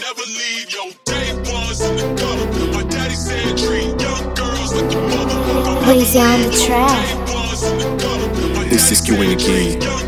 never leave. Yo, day ones in the gutter. My daddy said treat young girls like your mother. Lazy on the track. This is Q again.